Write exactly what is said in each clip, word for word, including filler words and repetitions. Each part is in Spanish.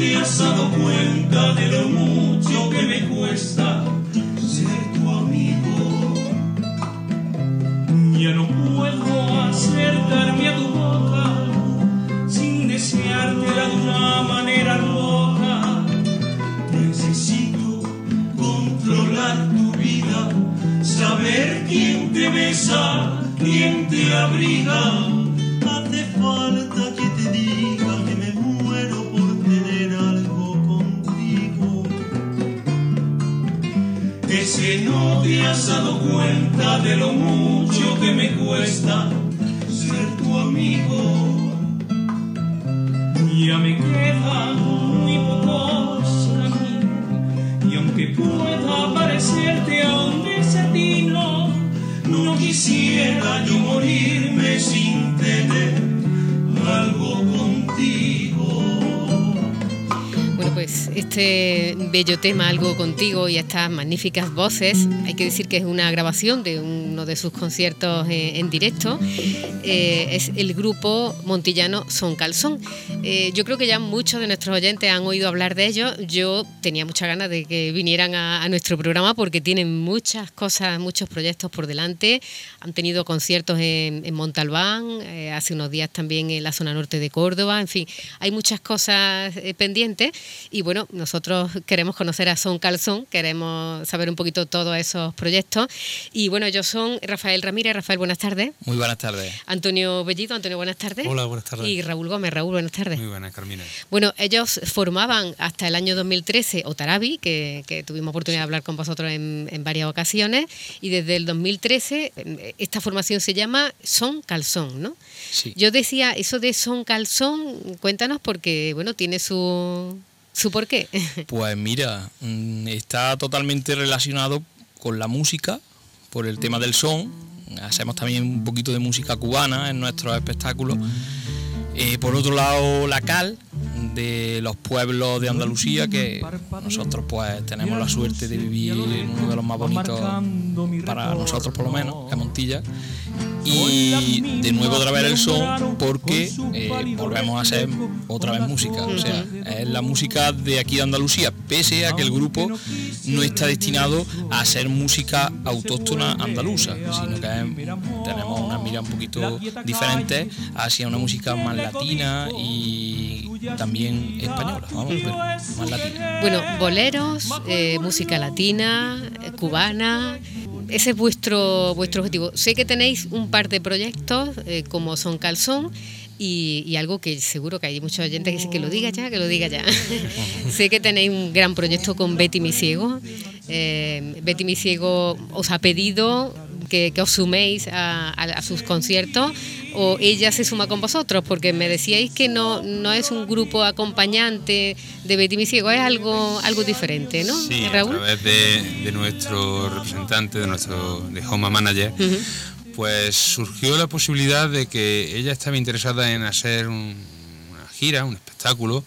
te has dado cuenta de lo mucho que me cuesta ser tu amigo. Ya no puedo acercarme a tu boca sin deseártela de una manera loca. Necesito controlar tu vida, saber quién te besa, quién te abriga. Hace falta que te diga que me muero por tener algo contigo. Ese no te has dado cuenta de lo mucho que me cuesta ser tu amigo. Ya me quedan muy pocos caminos y aunque pueda parecerte a un desatino, no quisiera yo morirme sin tener algo contigo. Bueno, pues este bello tema, Algo Contigo, y estas magníficas voces, hay que decir que es una grabación de uno de sus conciertos eh, en directo, eh, es el grupo montillano Son Calzón. Eh, yo creo que ya muchos de nuestros oyentes han oído hablar de ellos. Yo tenía muchas ganas de que vinieran a, a nuestro programa porque tienen muchas cosas, muchos proyectos por delante. Han tenido conciertos en, en Montalbán, eh, hace unos días también en la zona norte de Córdoba, en fin, hay muchas cosas eh, pendientes. Y bueno, nosotros queremos conocer a Son Calzón, queremos saber un poquito todos esos proyectos. Y bueno, ellos son Rafael Ramírez. Rafael, buenas tardes. Muy buenas tardes. Antonio Bellido. Antonio, buenas tardes. Hola, buenas tardes. Y Raúl Gómez. Raúl, buenas tardes. Muy buenas, Carmina. Bueno, ellos formaban hasta el año dos mil trece Otarabi, que, que tuvimos oportunidad de hablar con vosotros en, en varias ocasiones, y desde el dos mil trece esta formación se llama Son Calzón, ¿no? Sí. Yo decía, eso de Son Calzón, cuéntanos, porque bueno, tiene su... ¿Su por qué? Pues mira, está totalmente relacionado con la música, por el tema del son. Hacemos también un poquito de música cubana en nuestros espectáculos. Eh, por otro lado, la cal de los pueblos de Andalucía, que nosotros pues tenemos la suerte de vivir en uno de los más bonitos, para nosotros por lo menos, que es Montilla. Y de nuevo otra vez el son, porque eh, volvemos a hacer otra vez música. O sea, es la música de aquí de Andalucía, pese a que el grupo no está destinado a hacer música autóctona andaluza, sino que es, tenemos una mira un poquito diferente hacia una música más latina y también española, vamos, pero más latina. Bueno, boleros, eh, música latina, eh, cubana. Ese es vuestro vuestro objetivo. Sé que tenéis un par de proyectos eh, como Son Calzón y, y algo que seguro que hay muchos oyentes que dicen que lo diga ya, que lo diga ya. Sé que tenéis un gran proyecto con Betty Mi Ciego. Eh, Betty Mi Ciego os ha pedido que, que os suméis a, a, a sus conciertos, o ella se suma con vosotros, porque me decíais que no, no es un grupo acompañante de Betty Mi Ciego, es algo, algo diferente, ¿no? Sí, Raúl. A través de, de nuestro representante, de nuestro de Home Manager, uh-huh. pues surgió la posibilidad de que ella estaba interesada en hacer un, una gira, un espectáculo,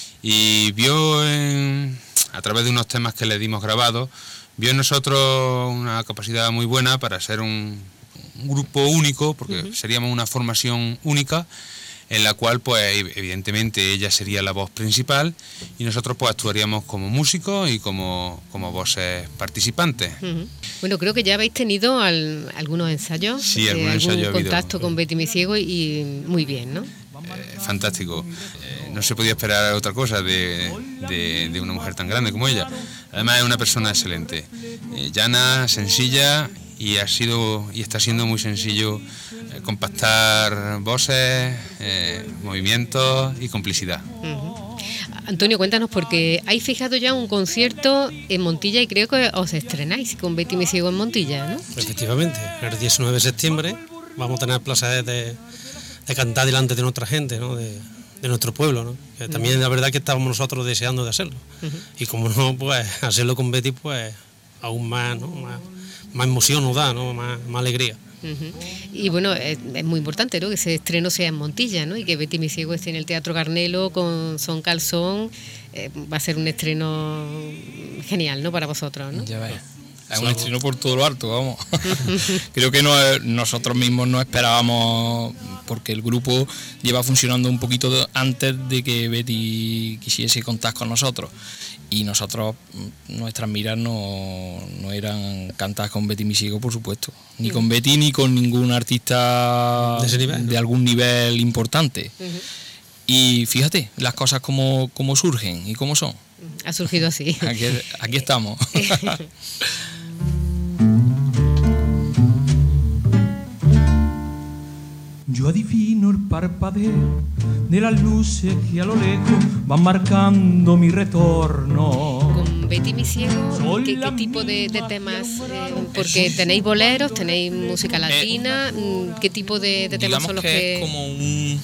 y vio en, a través de unos temas que le dimos grabados, vio en nosotros una capacidad muy buena para ser un, un grupo único, porque uh-huh. seríamos una formación única, en la cual pues evidentemente ella sería la voz principal y nosotros pues actuaríamos como músicos y como, como voces participantes. Uh-huh. Bueno, creo que ya habéis tenido al, algunos ensayos, sí, eh, algún algún ensayo contacto habido. con Betty Mi Ciego y muy bien, ¿no? Eh, fantástico. Eh, no se podía esperar otra cosa de, de, de una mujer tan grande como ella. Además es una persona excelente, eh, llana, sencilla, y ha sido y está siendo muy sencillo eh, compactar voces, eh, movimientos y complicidad. Uh-huh. Antonio, cuéntanos, porque hay fijado ya un concierto en Montilla y creo que os estrenáis con Betty Mi Ciego en Montilla, ¿no? Efectivamente, el diecinueve de septiembre vamos a tener placer de, de cantar delante de nuestra gente, ¿no? de, de nuestro pueblo, ¿no? Que también la verdad que estábamos nosotros deseando de hacerlo. Uh-huh. Y como no, pues hacerlo con Betty, pues aún más, ¿no? más, más emoción nos da, ¿no? más, más alegría. Uh-huh. Y bueno, es, es muy importante, ¿no? Que ese estreno sea en Montilla, ¿no? Y que Betty Mi Ciego esté en el Teatro Garnelo con Son Calzón, eh, va a ser un estreno genial, ¿no? Para vosotros, ¿no? Ya ves. Es un estreno por todo lo alto, vamos. Creo que no, nosotros mismos no esperábamos, porque el grupo lleva funcionando un poquito de, antes de que Betty quisiese contar con nosotros. Y nosotros, nuestras miras no, no eran cantar con Betty Misiego, por supuesto. Ni con Betty ni con ningún artista de, ese nivel, de ¿no? algún nivel importante. Uh-huh. Y fíjate, las cosas como, como surgen y cómo son. Ha surgido así. Aquí, aquí estamos. Yo adivino el parpadeo de las luces que a lo lejos van marcando mi retorno. Con Betty Misiego, ¿qué, qué tipo de, de temas? Eh, porque tenéis boleros, tenéis música latina, eh, ¿qué tipo de, de temas son los que...? que es como un...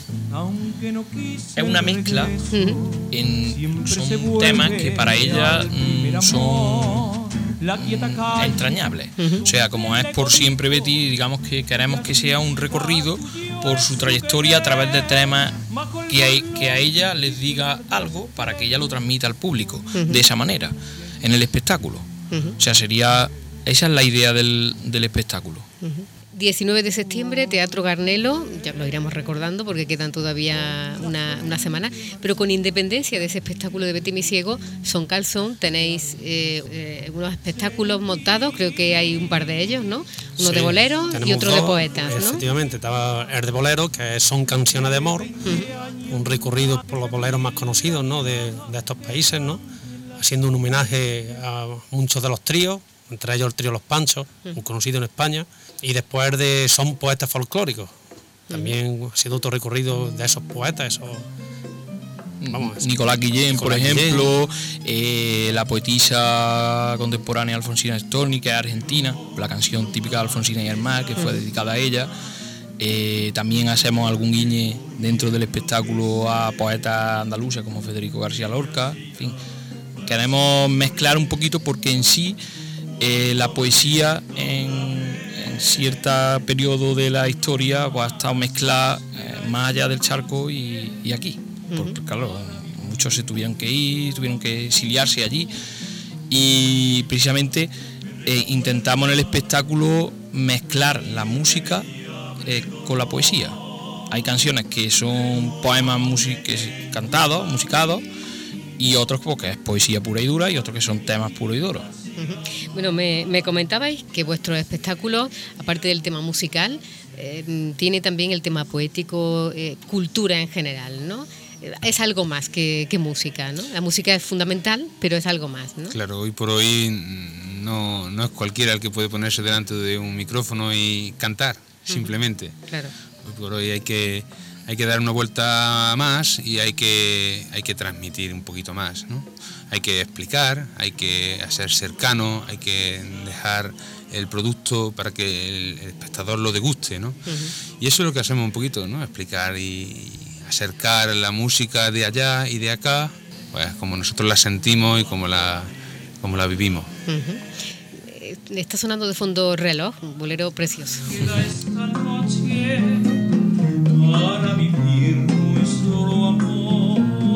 Es una mezcla, uh-huh. en, son temas que para ella mm, son mm, entrañables. Uh-huh. O sea, como es por siempre Betty, digamos que queremos que sea un recorrido por su trayectoria a través de temas que a, que a ella les diga algo para que ella lo transmita al público, uh-huh. de esa manera, en el espectáculo. Uh-huh. O sea, sería... Esa es la idea del, del espectáculo. Uh-huh. diecinueve de septiembre, Teatro Garnelo, ya lo iremos recordando porque quedan todavía una, una semana, pero con independencia de ese espectáculo de Betty Misiego, Son Calzón, tenéis eh, eh, unos espectáculos montados, creo que hay un par de ellos, ¿no? Uno sí, de boleros y otro dos, de poetas, ¿no? Efectivamente, estaba el de bolero, que son canciones de amor, uh-huh. un recorrido por los boleros más conocidos, ¿no? de, de estos países, ¿no? Haciendo un homenaje a muchos de los tríos, entre ellos el trío Los Panchos, uh-huh. muy conocido en España. Y después de Son Poetas Folclóricos, también ha sido otro recorrido de esos poetas, esos, vamos, Nicolás Guillén, Nicolás por ejemplo, eh, la poetisa contemporánea Alfonsina Storni, que es argentina, la canción típica de Alfonsina y el mar, que fue dedicada a ella. Eh, también hacemos algún guiñe dentro del espectáculo a poetas andaluces como Federico García Lorca. En fin, queremos mezclar un poquito porque en sí eh, la poesía en cierto periodo de la historia pues, ha estado mezclada eh, más allá del charco y, y aquí, porque uh-huh. claro, muchos se tuvieron que ir, tuvieron que exiliarse allí y precisamente eh, intentamos en el espectáculo mezclar la música eh, con la poesía. Hay canciones que son poemas music- cantados, musicados, y otros pues, que es poesía pura y dura, y otros que son temas puros y duros. Uh-huh. Bueno, me, me comentabais que vuestro espectáculo, aparte del tema musical, eh, tiene también el tema poético, eh, cultura en general, ¿no? Es algo más que, que música, ¿no? La música es fundamental, pero es algo más, ¿no? Claro, hoy por hoy no, no es cualquiera el que puede ponerse delante de un micrófono y cantar, uh-huh. simplemente. Claro. Hoy por hoy hay que, hay que dar una vuelta más y hay que, hay que transmitir un poquito más, ¿no? Hay que explicar, hay que ser cercano, hay que dejar el producto para que el, el espectador lo deguste, ¿no? Uh-huh. Y eso es lo que hacemos un poquito, ¿no? Explicar y acercar la música de allá y de acá, pues como nosotros la sentimos y como la, como la vivimos. Uh-huh. Está sonando de fondo Reloj, un bolero precioso. Esta noche para vivir nuestro amor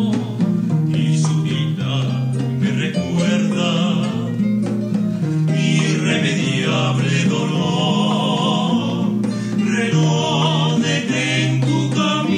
y su vida me recuerda mi irremediable dolor. Reloj, detén tu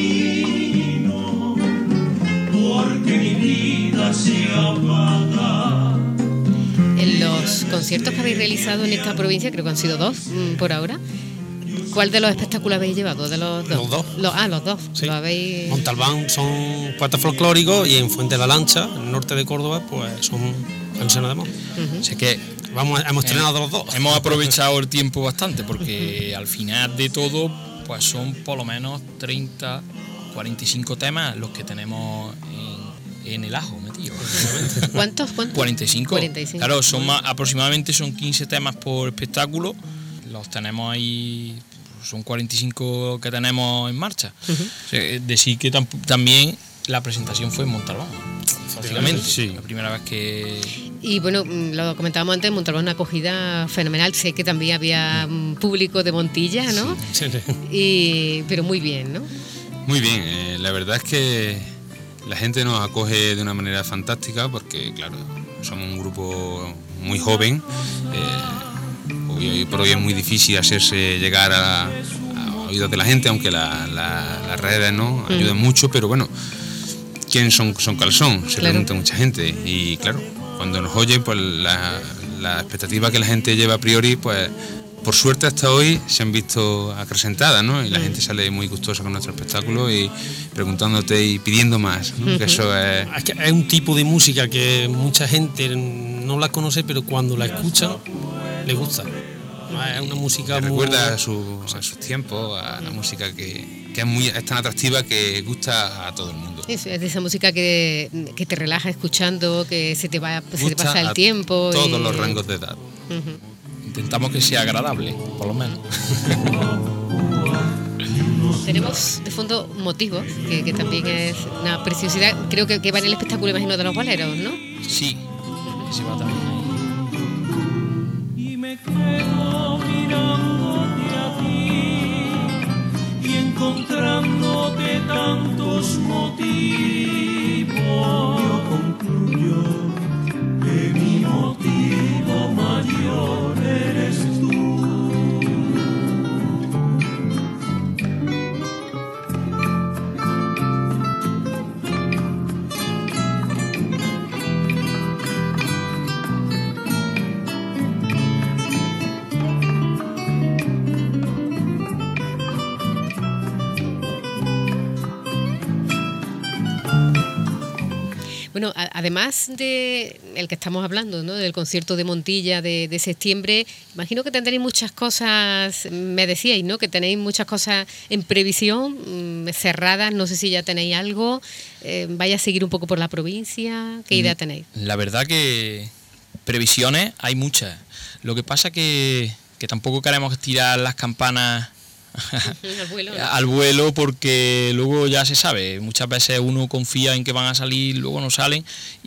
camino porque mi vida se apaga. En los conciertos que habéis realizado en esta provincia, creo que han sido dos mmm, por ahora, ¿cuál de los espectáculos habéis llevado? ¿De los dos? Los dos. Los, ah, los dos. Sí. Lo habéis... Montalbán son poetas folclóricos y en Fuente de la Lancha, en el norte de Córdoba, pues son canciones de amor. Uh-huh. O sea que Vamos, hemos estrenado los dos. Hemos aprovechado el tiempo bastante porque al final de todo pues son por lo menos treinta, cuarenta y cinco temas los que tenemos en, en el ajo metido. ¿Cuántos? ¿Cuántos? cuarenta y cinco. cuarenta y cinco. Claro, son más, aproximadamente son quince temas por espectáculo. Los tenemos ahí, son cuarenta y cinco que tenemos en marcha. Uh-huh. O sea, decir que tam- también la presentación fue en Montalbán. Básicamente, sí. La primera vez que... Y bueno, lo comentábamos antes, Montalbán una acogida fenomenal. Sé que también había um, público de Montilla, ¿no? Sí, sí. Y, pero muy bien, ¿no? Muy bien, eh, la verdad es que la gente nos acoge de una manera fantástica porque, claro, somos un grupo muy joven. Eh, hoy, hoy por hoy es muy difícil hacerse llegar a, a oídos de la gente, aunque la, la, las redes no ayudan mm. mucho, pero bueno, ¿quién son, son Calzón? Se claro. pregunta mucha gente, y claro, cuando nos oyen, pues la, la expectativa que la gente lleva a priori, pues por suerte hasta hoy se han visto acrecentadas, ¿no? Y la mm. gente sale muy gustosa con nuestro espectáculo y preguntándote y pidiendo más, ¿no? Uh-huh. Que eso es... Es que es un tipo de música que mucha gente no la conoce, pero cuando la escuchan, le gusta. Es una música muy... recuerda a, su, a sus tiempos, a la música que, que es, muy, es tan atractiva que gusta a todo el mundo. Es, es de esa música que, que te relaja escuchando, que se te, va, se te pasa el tiempo. Todos y... los rangos de edad. Uh-huh. Intentamos que sea agradable, por lo menos. Tenemos de fondo Motivos, que, que también es una preciosidad. Creo que, que va en el espectáculo, imagino, de los boleros, ¿no? Sí, ese va también ahí. Y me quedo mirándote a ti y encontrándote tantos motivos. Yo concluyo que mi motivo mayor eres tú. Bueno, a, además de el que estamos hablando, ¿no? Del concierto de Montilla de, de septiembre, imagino que tendréis muchas cosas, me decíais, ¿no? Que tenéis muchas cosas en previsión, mmm, cerradas, no sé si ya tenéis algo, eh, vaya a seguir un poco por la provincia, ¿qué idea tenéis? La verdad que previsiones hay muchas, lo que pasa que, que tampoco queremos tirar las campanas al vuelo, ¿no? al vuelo, porque luego ya se sabe, muchas veces uno confía en que van a salir, luego no salen,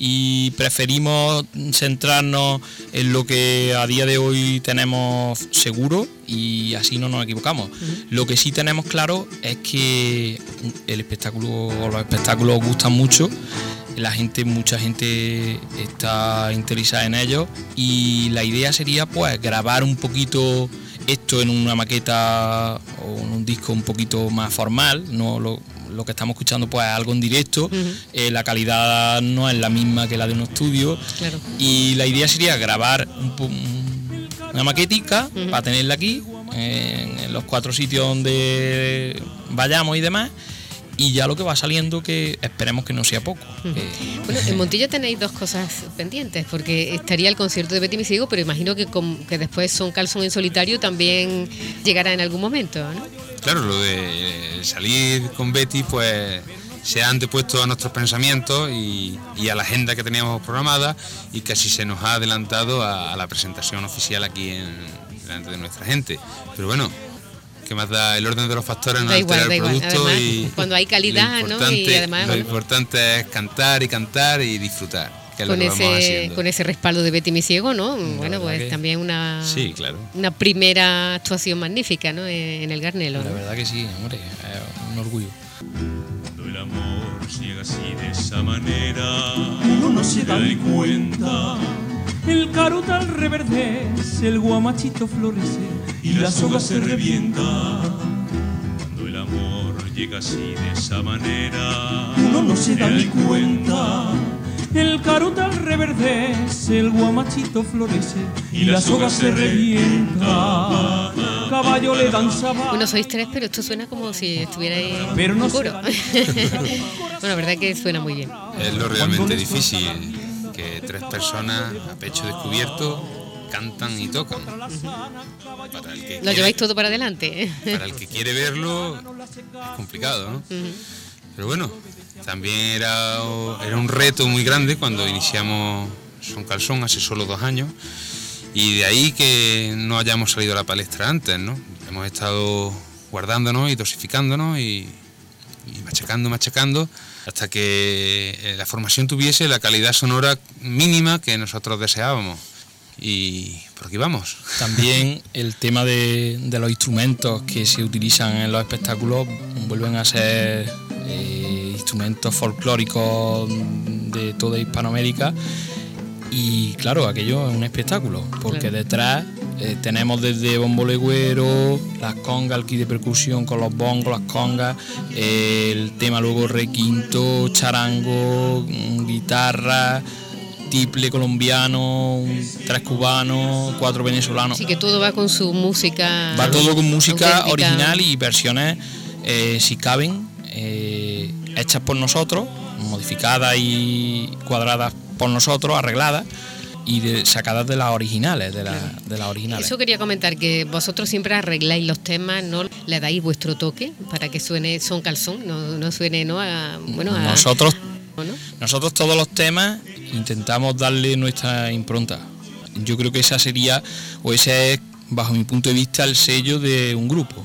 y preferimos centrarnos en lo que a día de hoy tenemos seguro y así no nos equivocamos. Uh-huh. Lo que sí tenemos claro es que el espectáculo o los espectáculos gustan mucho, la gente, mucha gente está interesada en ellos, y la idea sería pues grabar un poquito esto en una maqueta o en un disco un poquito más formal, no lo, lo que estamos escuchando pues es algo en directo. Uh-huh. eh, la calidad no es la misma que la de un estudio. Claro. Y la idea sería grabar un, una maquetica uh-huh. para tenerla aquí en, en los cuatro sitios donde vayamos y demás, y ya lo que va saliendo, que esperemos que no sea poco. Uh-huh. Eh, bueno, en Montilla tenéis dos cosas pendientes, porque estaría el concierto de Betty Mi Ciego, pero imagino que, con, que después Son Calzón en solitario también llegará en algún momento, ¿no? Claro, lo de salir con Betty pues se ha antepuesto a nuestros pensamientos y, y a la agenda que teníamos programada, y casi se nos ha adelantado a, a la presentación oficial aquí en, delante de nuestra gente. Pero bueno, que más da el orden de los factores, no alterar el producto. Además, y cuando hay calidad, ¿no? Y además, lo importante es cantar y cantar y disfrutar, que es con lo que ese vamos haciendo. Con ese respaldo de Betty Mi Ciego, ¿no? La bueno, pues que... también una sí, claro. una primera actuación magnífica, ¿no? En el Garnelo, ¿no? La verdad que sí, hombre, es un orgullo. Cuando el amor llega así de esa manera, uno no se da ni cuenta. El carutal reverdece, el guamachito florece y la soga se revienta. Cuando el amor llega así de esa manera, uno no se da ni cuenta. El carutal reverdece, el guamachito florece y la soga se revienta. Caballo le danzaba. Bueno, sois tres, pero esto suena como si estuvierais pero no en coro. Bueno, la verdad que suena muy bien. Es lo realmente difícil, que tres personas a pecho descubierto cantan y tocan. Uh-huh. Para el que Lo quiere, lleváis todo para adelante. Para el que quiere verlo es complicado, ¿no? Uh-huh. Pero bueno, también era, era un reto muy grande cuando iniciamos Son Calzón hace solo dos años, y de ahí que no hayamos salido a la palestra antes, ¿no? Hemos estado guardándonos y dosificándonos y, y machacando, machacando, hasta que la formación tuviese la calidad sonora mínima que nosotros deseábamos. Y por aquí vamos. También el tema de, de los instrumentos que se utilizan en los espectáculos vuelven a ser eh, instrumentos folclóricos de toda Hispanoamérica, Y claro, aquello es un espectáculo, porque Claro. detrás eh, tenemos desde bombo legüero, las congas, el kit de percusión con los bongos, las congas, eh, el tema luego requinto, charango, mm, guitarra, tiple colombiano, un- tres cubanos, cuatro venezolanos. Así que todo va con su música. Va todo con música auténtica. original y versiones, eh, si caben, eh, hechas por nosotros, modificadas y cuadradas por nosotros, arregladas y de- sacadas de las originales, de, la- de las originales. Eso quería comentar, que vosotros siempre arregláis los temas, ¿no? Le dais vuestro toque para que suene son calzón, no, no suene, ¿no? A, bueno, a, Nosotros, ¿no? nosotros todos los temas intentamos darle nuestra impronta. Yo creo que esa sería, o ese es, bajo mi punto de vista, el sello de un grupo.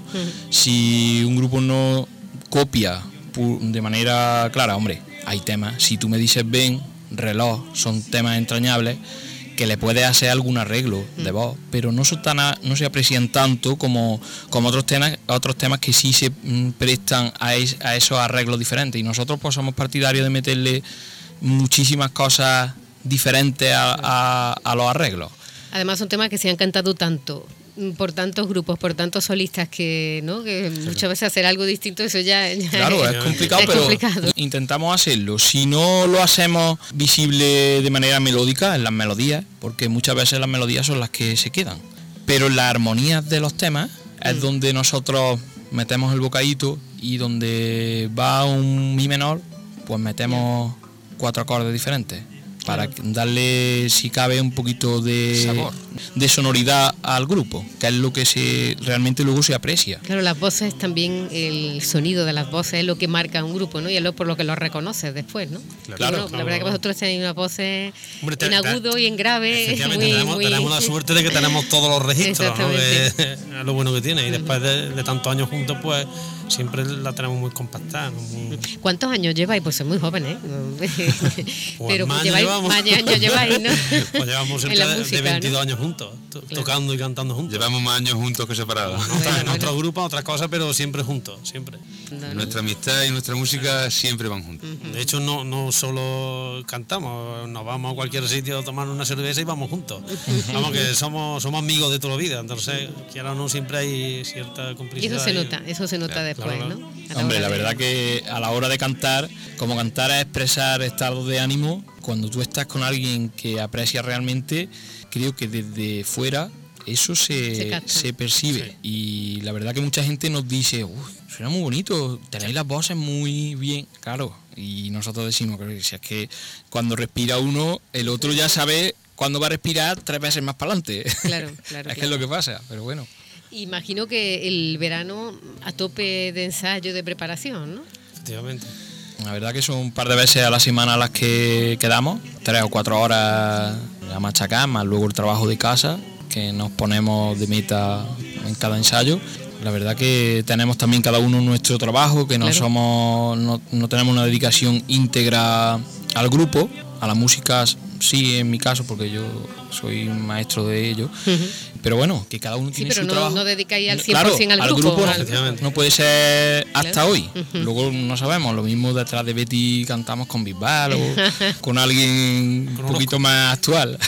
Si un grupo no copia pu- de manera clara, hombre, hay temas, si tú me dices ven, reloj, son temas entrañables que le puedes hacer algún arreglo de voz, pero no son tan a- no se aprecian tanto como, como otros temas, otros temas que sí se mm, prestan a, es- a esos arreglos diferentes, y nosotros pues somos partidarios de meterle muchísimas cosas diferentes a, a- a los arreglos. Además son temas que se han cantado tanto mm, por tantos grupos, por tantos solistas que, ¿no? Que muchas veces hacer algo distinto, eso ya, ya Claro, es complicado, es pero complicado. intentamos hacerlo. Si no lo hacemos visible de manera melódica, en las melodías, porque muchas veces las melodías son las que se quedan, pero en las armonías de los temas es donde nosotros metemos el bocadito, y donde va un mi menor, pues metemos cuatro acordes diferentes para darle, si cabe, un poquito de Sabor. de sonoridad al grupo, que es lo que se realmente luego se aprecia. Claro, las voces también, el sonido de las voces es lo que marca un grupo, ¿no? Y es lo por lo que lo reconoces después, ¿no? Claro. Y bueno, Claro. la verdad que vosotros tenéis unas voces Hombre, te- en te- agudo y en grave, Efectivamente, muy, tenemos, muy... tenemos la suerte de que tenemos todos los registros, ¿no? Que Exactamente. es lo bueno que tiene. Y después de, de tantos años juntos, pues siempre la tenemos muy compactada, ¿no? Muy- ¿Cuántos años lleváis? Pues sois muy jóvenes, ¿eh? Pero más años lleváis, llevamos. más años lleváis, ¿no? Pues llevamos En cerca la de- música, de ¿no? veintidós años juntos, to- tocando y cantando juntos. Llevamos más años juntos que separados. No, está en Bueno, otros bueno. grupos, otras cosas, pero siempre juntos, siempre. No, no. Nuestra amistad y nuestra música siempre van juntos. De hecho, no, no solo cantamos, nos vamos a cualquier sitio a tomar una cerveza y vamos juntos. Vamos, que somos, somos amigos de toda la vida, entonces, quiera o no, siempre hay cierta Y complicidad. eso se ahí. nota, eso se nota Claro, después, claro. ¿no? A Hombre, hora la de- verdad que a la hora de cantar, como cantar es expresar estados de ánimo, cuando tú estás con alguien que aprecia realmente, creo que desde fuera eso Se se, capta. se percibe. Y la verdad que mucha gente nos dice, uff, suena muy bonito, tenéis las voces muy bien, claro. Y nosotros decimos que si es que cuando respira uno, el otro ya sabe cuándo va a respirar tres veces más para adelante. Claro, claro, es que claro. es lo que pasa, pero bueno. Imagino que el verano a tope de ensayo, de preparación, ¿no? Efectivamente. La verdad que son un par de veces a la semana las que quedamos, tres o cuatro horas a machacar, más luego el trabajo de casa, que nos ponemos de meta en cada ensayo. La verdad que tenemos también cada uno nuestro trabajo, que no Claro. somos, no, no tenemos una dedicación íntegra al grupo, a la música sí en mi caso, porque yo soy maestro de ello. Pero bueno, que cada uno Sí, tiene pero su no- trabajo. no dedicáis al Claro, cien por ciento al grupo, no, al- Efectivamente. no puede ser hasta Claro. hoy. Luego no sabemos, lo mismo detrás de Betty cantamos con Bisbal o con alguien un Con poquito más actual.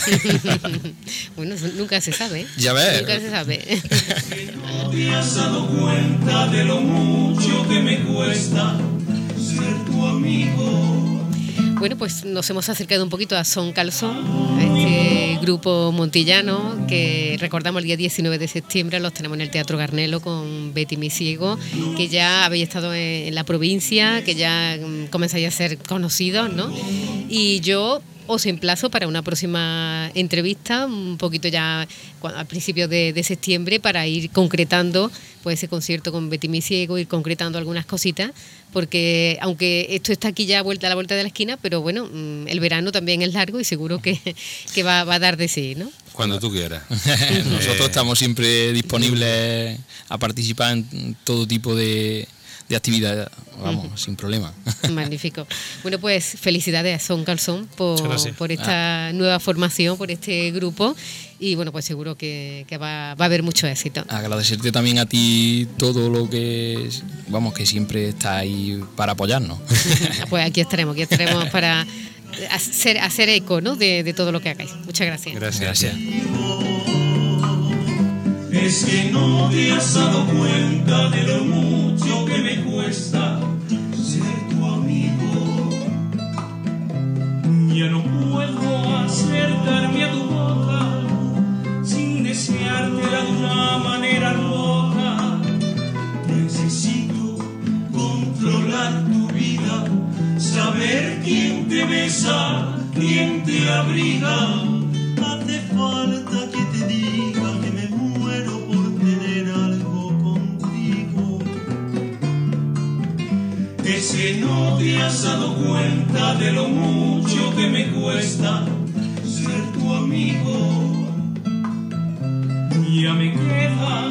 Bueno, eso nunca se sabe. ¿eh? Ya ves. Nunca se sabe. No te has dado cuenta de lo mucho que me cuesta ser tu amigo. Bueno, pues nos hemos acercado un poquito a Son Calzón, a este grupo montillano que recordamos el día diecinueve de septiembre, los tenemos en el Teatro Garnelo con Betty Misiego, que ya habéis estado en, en la provincia, que ya mm, comenzáis a ser conocidos, ¿no? Y yo os emplazo para una próxima entrevista, un poquito ya cua- al principio de, de septiembre, para ir concretando pues ese concierto con Betty Misiego, ir concretando algunas cositas, porque aunque esto está aquí ya a, vuelta, a la vuelta de la esquina, pero bueno, mm, el verano también es largo y seguro que, que va, va a dar de sí, ¿no? Cuando tú quieras. Nosotros Eh, estamos siempre disponibles a participar en todo tipo de, de actividades, vamos, sin problema. Magnífico. Bueno, pues felicidades a Son Calzón por, Muchas gracias. por esta nueva formación, por este grupo, y bueno, pues seguro que, que va, va a haber mucho éxito. Agradecerte también a ti todo lo que, vamos, que siempre estás ahí para apoyarnos. Pues aquí estaremos, aquí estaremos para hacer, hacer eco, ¿no?, de, de todo lo que hagáis. Muchas gracias. Gracias. Gracias. Es que no te has dado cuenta de lo mucho que me cuesta ser tu amigo. Ya no puedo acercarme a tu boca sin deseártela de una manera loca. Necesito controlar tu vida, saber quién te besa, quién te abriga. Hace falta que te diga que me muero por tener algo contigo. Es que no te has dado cuenta de lo mucho que me cuesta ser tu amigo. Ya me queda